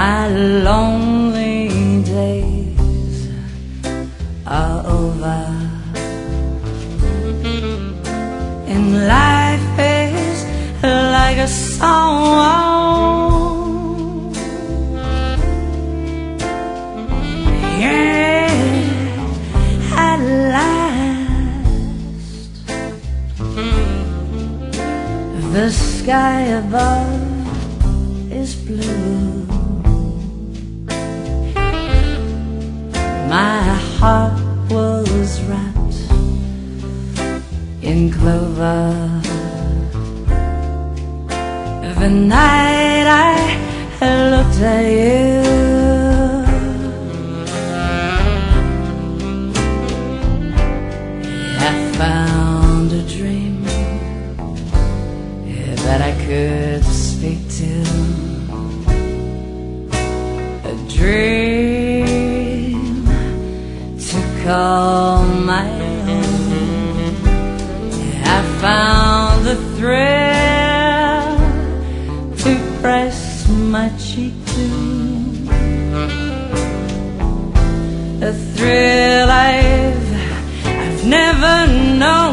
My lonely days are over, and life is like a song. Yeah, at last the sky above is blue. My heart was wrapped in clover the night I looked at you. I found a dream that I could speak to, a dream to call my own. I found the thrill to press my cheek to, a thrill I've never known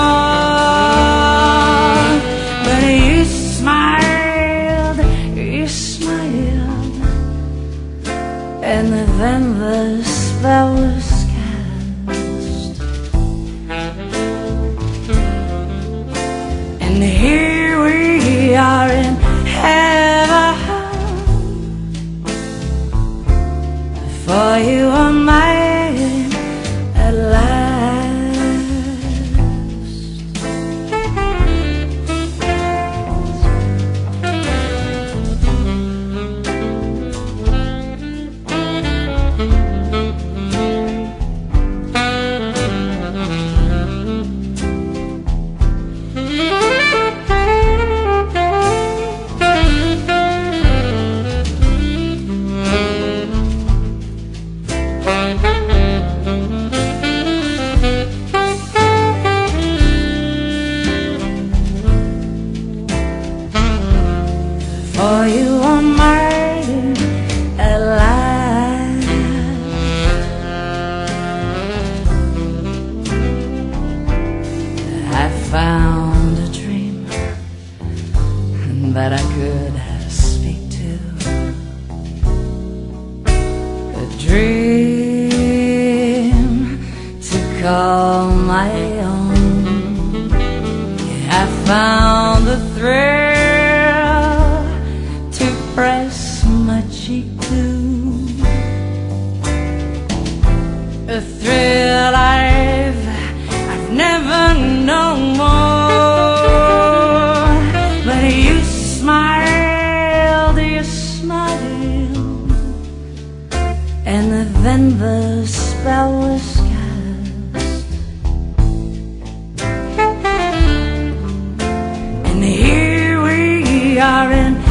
more. But you smiled, and then the spell was cast, and here we are in heaven, for you are mine at last. For you are mine at last. I found a dream that I could speak to, a dream to call my own. I found the thrill to press my cheek to, a thrill I've never known more. But you smiled, and then the spell was cast, and here we are in